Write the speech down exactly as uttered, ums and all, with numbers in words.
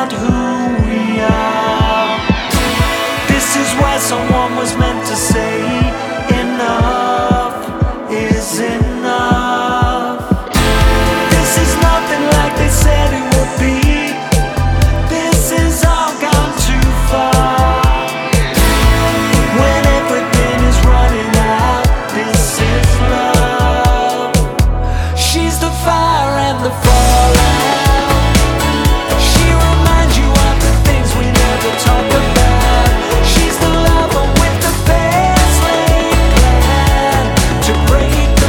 not who we are. This is where someone was meant to say enough is enough.